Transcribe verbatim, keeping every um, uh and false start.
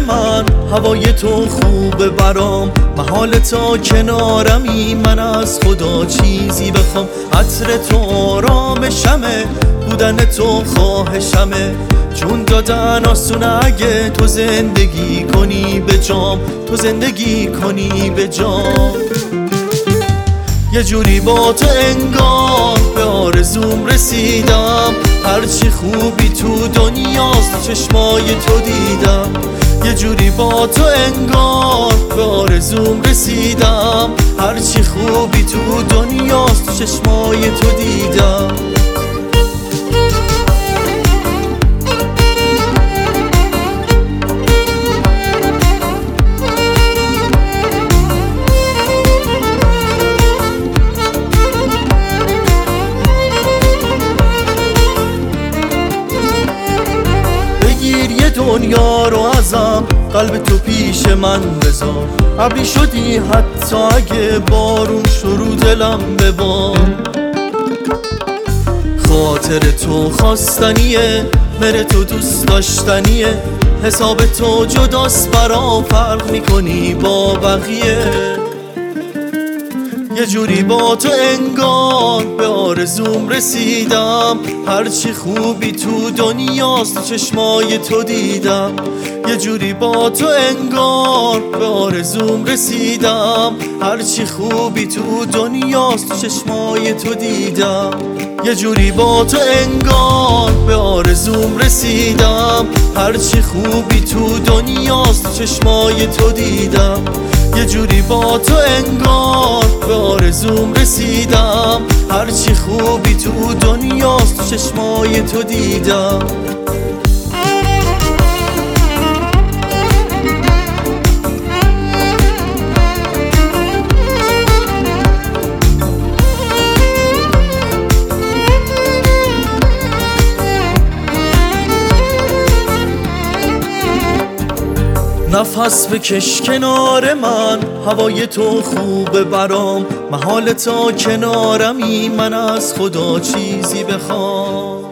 من، هوای تو خوبه برام، محال تا کنارمی، من از خدا چیزی بخوام. عطر تو آرامشمه، بودن تو خواهشمه، جون دادن آسونه اگه تو زندگی کنی به جام، تو زندگی کنی به جام. یه جوری با تو انگار به آرزوم رسیدم، هرچی خوبی تو دنیاست تو چشمای تو دیدم. یه جوری با تو انگار به آرزوم رسیدم، هرچی خوبی تو دنیاست تو چشمای تو دیدم. دنیا رو ازم، قلب تو پیش من بذار، ابری شدی حتی اگه بارون شروع دلم ببار. خاطر تو خواستنیه، مره تو دوست داشتنیه، حساب تو جداست برا، فرق میکنی با بقیه. یه جوری با تو انگار به آرزوم رسیدم، هرچی خوبی تو دنیاست تو چشمای تو دیدم. یه جوری با تو انگار به آرزوم رسیدم، هرچی خوبی تو دنیاست تو چشمای تو دیدم. یه جوری با تو انگار به آرزوم رسیدم، هرچی خوبی تو دنیاست تو چشمای تو دیدم. یه جوری با تو انگار به آرزوم رسیدم، هرچی خوبی تو دنیاست تو چشمای تو دیدم. نفس بکش کنار من، هوای تو خوبه برام، محال تا کنارمی، من از خدا چیزی بخوام.